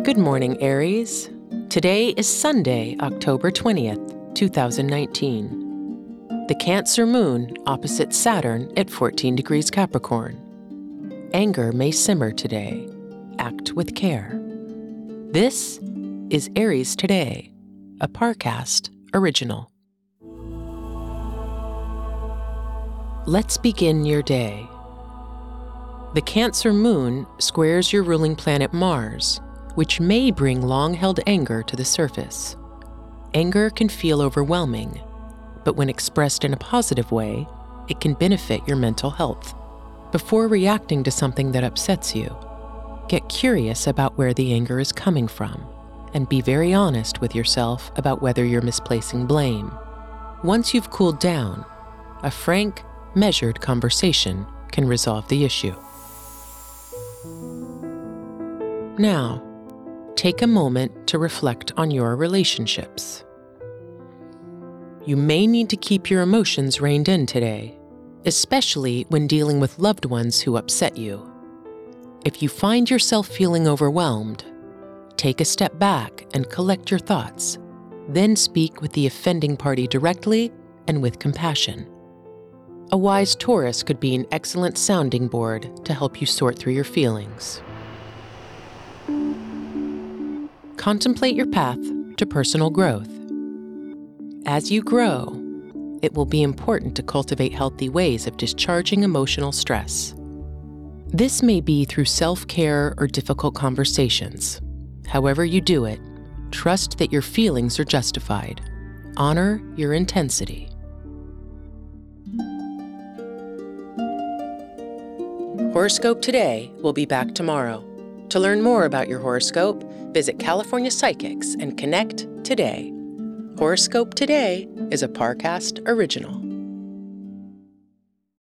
Good morning, Aries. Today is Sunday, October 20th, 2019. The Cancer moon opposite Saturn at 14 degrees Capricorn. Anger may simmer today. Act with care. This is Aries Today, a Parcast original. Let's begin your day. The Cancer moon squares your ruling planet Mars, which may bring long-held anger to the surface. Anger can feel overwhelming, but when expressed in a positive way, it can benefit your mental health. Before reacting to something that upsets you, get curious about where the anger is coming from, and be very honest with yourself about whether you're misplacing blame. Once you've cooled down, a frank, measured conversation can resolve the issue. Now, take a moment to reflect on your relationships. You may need to keep your emotions reined in today, especially when dealing with loved ones who upset you. If you find yourself feeling overwhelmed, take a step back and collect your thoughts, then speak with the offending party directly and with compassion. A wise Taurus could be an excellent sounding board to help you sort through your feelings. Contemplate your path to personal growth. As you grow, it will be important to cultivate healthy ways of discharging emotional stress. This may be through self-care or difficult conversations. However you do it, trust that your feelings are justified. Honor your intensity. Horoscope Today will be back tomorrow. To learn more about your horoscope, visit California Psychics and connect today. Horoscope Today is a Parcast original.